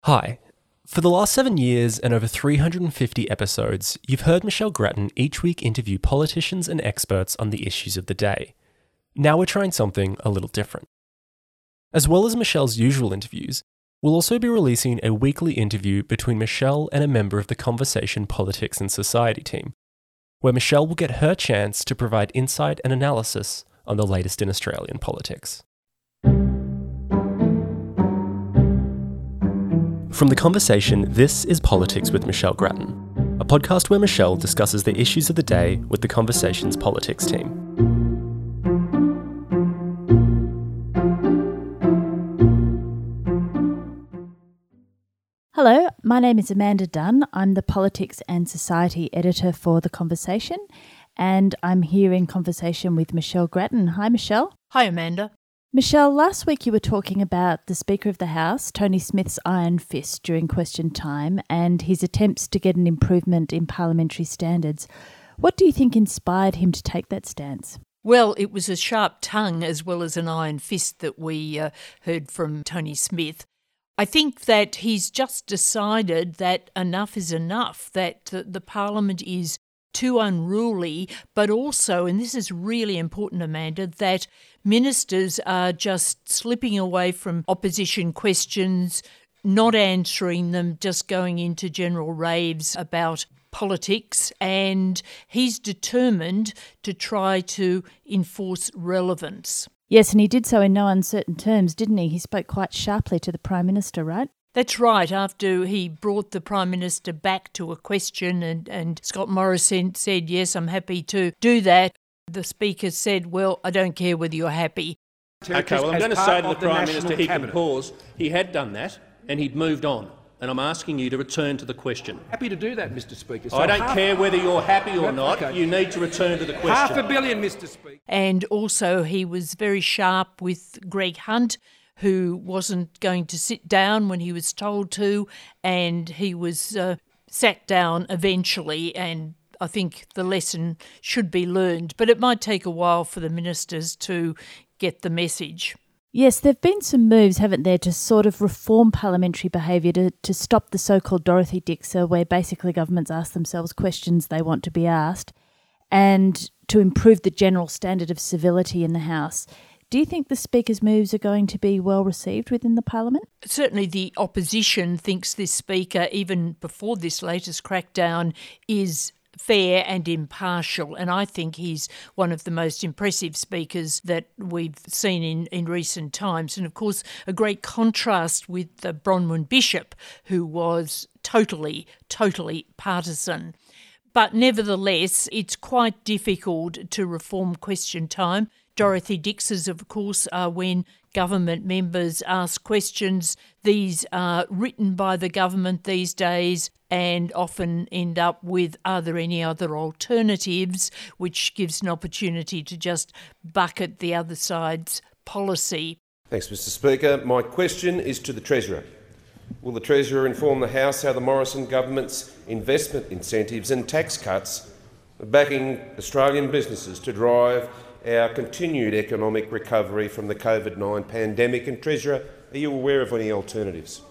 Hi. For the last 7 years and over 350 episodes, you've heard Michelle Grattan each week interview politicians and experts on the issues of the day. Now we're trying something a little different. As well as Michelle's usual interviews, we'll also be releasing a weekly interview between Michelle and a member of the Conversation Politics and Society team, where Michelle will get her chance to provide insight and analysis on the latest in Australian politics. From The Conversation, this is Politics with Michelle Grattan, a podcast where Michelle discusses the issues of the day with The Conversation's politics team. Hello, my name is Amanda Dunn. I'm the Politics and Society editor for The Conversation, and I'm here in conversation with Michelle Grattan. Hi, Michelle. Hi, Amanda. Michelle, last week you were talking about the Speaker of the House, Tony Smith's iron fist during question time and his attempts to get an improvement in parliamentary standards. What do you think inspired him to take that stance? Well, it was a sharp tongue as well as an iron fist that we heard from Tony Smith. I think that he's just decided that enough is enough, that the Parliament is too unruly, but also, and this is really important, Amanda, that ministers are just slipping away from opposition questions, not answering them, just going into general raves about politics, and he's determined to try to enforce relevance. Yes, and he did so in no uncertain terms, didn't he? He spoke quite sharply to the Prime Minister, right? That's right. After he brought the Prime Minister back to a question and Scott Morrison said, yes, I'm happy to do that, the Speaker said, well, I don't care whether you're happy. OK, well, I'm going to say to the Prime Minister he can pause. He had done that and he'd moved on. And I'm asking you to return to the question. Happy to do that, Mr Speaker. So I don't care whether you're happy or not. Okay. You need to return to the question. $500 million, Mr Speaker. And also he was very sharp with Greg Hunt, who wasn't going to sit down when he was told to, and he was sat down eventually, and I think the lesson should be learned. But it might take a while for the ministers to get the message. Yes, there have been some moves, haven't there, to sort of reform parliamentary behaviour to stop the so-called Dorothy Dixer, where basically governments ask themselves questions they want to be asked, and to improve the general standard of civility in the House. Do you think the Speaker's moves are going to be well received within the Parliament? Certainly the opposition thinks this Speaker, even before this latest crackdown, is fair and impartial, and I think he's one of the most impressive speakers that we've seen in recent times. And of course, a great contrast with Bronwyn Bishop, who was totally partisan. But nevertheless, it's quite difficult to reform question time. Dorothy Dixers, of course, are when government members ask questions. These are written by the government these days and often end up with, are there any other alternatives, which gives an opportunity to just bucket the other side's policy. Thanks, Mr Speaker. My question is to the Treasurer. Will the Treasurer inform the House how the Morrison government's investment incentives and tax cuts are backing Australian businesses to drive our continued economic recovery from the COVID-19 pandemic? And Treasurer, are you aware of any alternatives?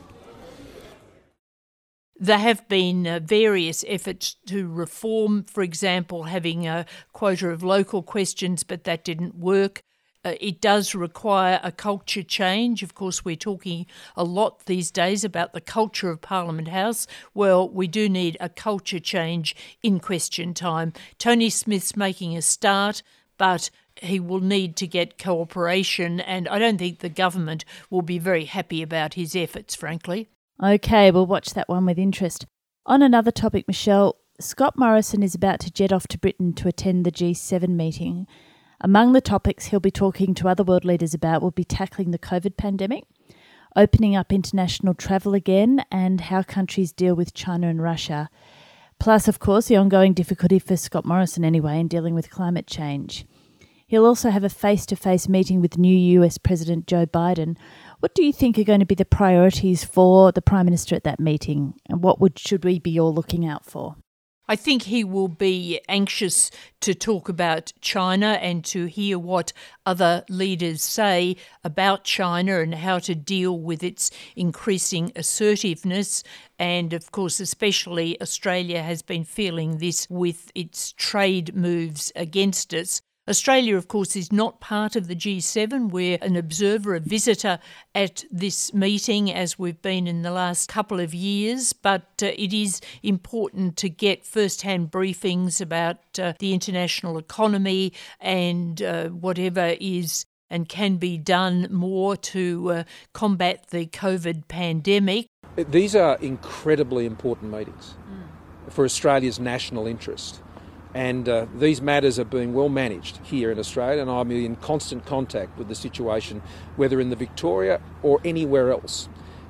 There have been various efforts to reform, for example, having a quota of local questions, but that didn't work. It does require a culture change. Of course, we're talking a lot these days about the culture of Parliament House. Well, we do need a culture change in question time. Tony Smith's making a start, but he will need to get cooperation, and I don't think the government will be very happy about his efforts, frankly. OK, we'll watch that one with interest. On another topic, Michelle, Scott Morrison is about to jet off to Britain to attend the G7 meeting. Among the topics he'll be talking to other world leaders about will be tackling the COVID pandemic, opening up international travel again, and how countries deal with China and Russia. Plus, of course, the ongoing difficulty for Scott Morrison anyway in dealing with climate change. He'll also have a face-to-face meeting with new US President Joe Biden. What do you think are going to be the priorities for the Prime Minister at that meeting, and what should we be all looking out for? I think he will be anxious to talk about China and to hear what other leaders say about China and how to deal with its increasing assertiveness. And of course, especially Australia has been feeling this with its trade moves against us. Australia, of course, is not part of the G7. We're an observer, a visitor at this meeting, as we've been in the last couple of years, but it is important to get first-hand briefings about the international economy and whatever is and can be done more to combat the COVID pandemic. These are incredibly important meetings for Australia's national interest. And these matters are being well managed here in Australia, and I'm in constant contact with the situation, whether in the Victoria or anywhere else.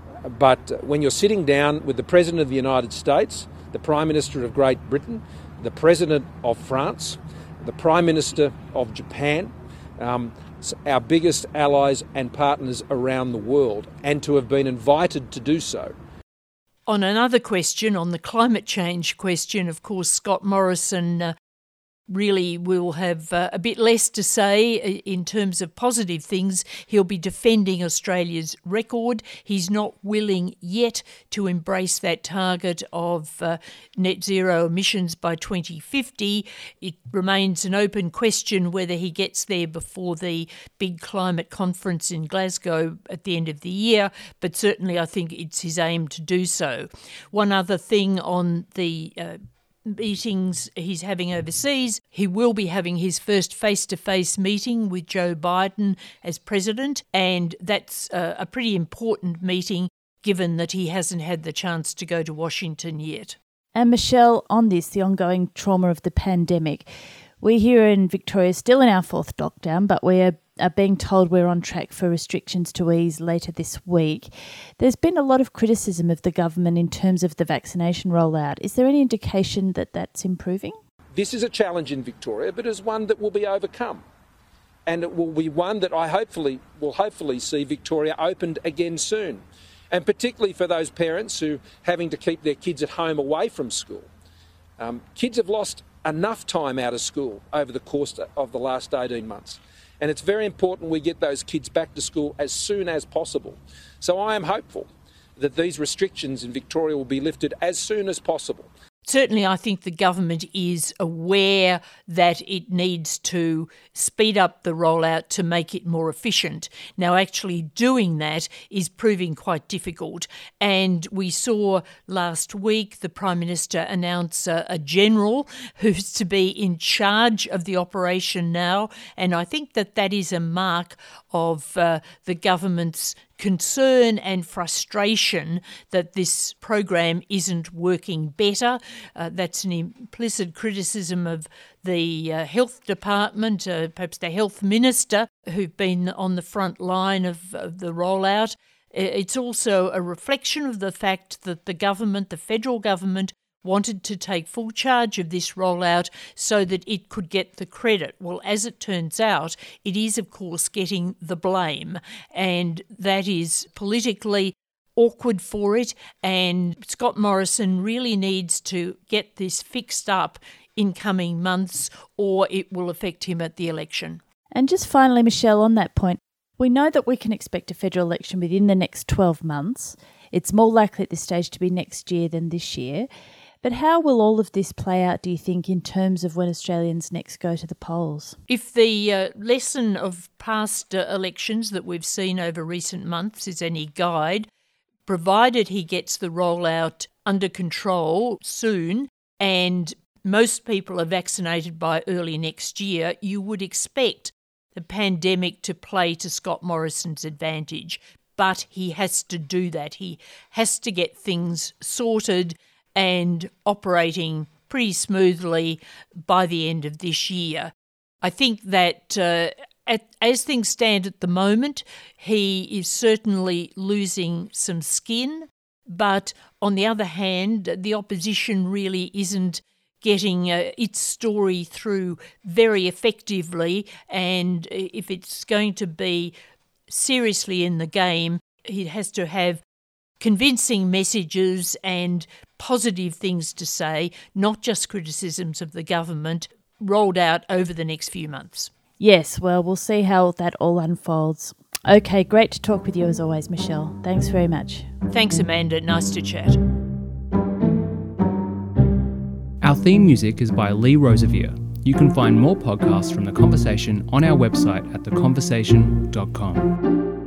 But when you're sitting down with the President of the United States, the Prime Minister of Great Britain, the President of France, the Prime Minister of Japan, our biggest allies and partners around the world, and to have been invited to do so. On another question, on the climate change question, of course, Scott Morrison really will have a bit less to say in terms of positive things. He'll be defending Australia's record. He's not willing yet to embrace that target of net zero emissions by 2050. It remains an open question whether he gets there before the big climate conference in Glasgow at the end of the year, but certainly I think it's his aim to do so. One other thing on the meetings he's having overseas, he will be having his first face-to-face meeting with Joe Biden as president, and that's a pretty important meeting given that he hasn't had the chance to go to Washington yet. And Michelle, on this, the ongoing trauma of the pandemic, we here in Victoria still in our fourth lockdown, but we are being told we're on track for restrictions to ease later this week. There's been a lot of criticism of the government in terms of the vaccination rollout. Is there any indication that that's improving? This is a challenge in Victoria, but it's one that will be overcome. And it will be one that will hopefully see Victoria opened again soon. And particularly for those parents who are having to keep their kids at home away from school. Kids have lost enough time out of school over the course of the last 18 months. And it's very important we get those kids back to school as soon as possible. So I am hopeful that these restrictions in Victoria will be lifted as soon as possible. Certainly, I think the government is aware that it needs to speed up the rollout to make it more efficient. Now, actually doing that is proving quite difficult. And we saw last week the Prime Minister announce a general who's to be in charge of the operation now. And I think that is a mark of the government's concern and frustration that this program isn't working better. That's an implicit criticism of the health department, perhaps the health minister, who've been on the front line of the rollout. It's also a reflection of the fact that the government, the federal government, wanted to take full charge of this rollout so that it could get the credit. Well, as it turns out, it is, of course, getting the blame, and that is politically awkward for it, and Scott Morrison really needs to get this fixed up in coming months or it will affect him at the election. And just finally, Michelle, on that point, we know that we can expect a federal election within the next 12 months. It's more likely at this stage to be next year than this year. But how will all of this play out, do you think, in terms of when Australians next go to the polls? If the lesson of past elections that we've seen over recent months is any guide, provided he gets the rollout under control soon and most people are vaccinated by early next year, you would expect the pandemic to play to Scott Morrison's advantage. But he has to do that. He has to get things sorted and operating pretty smoothly by the end of this year. I think that as things stand at the moment, he is certainly losing some skin, but on the other hand, the opposition really isn't getting its story through very effectively, and if it's going to be seriously in the game, it has to have convincing messages and positive things to say, not just criticisms of the government, rolled out over the next few months. Yes, well, we'll see how that all unfolds. Okay, great to talk with you as always, Michelle. Thanks very much. Thanks, Amanda. Nice to chat. Our theme music is by Lee Rosevere. You can find more podcasts from The Conversation on our website at theconversation.com.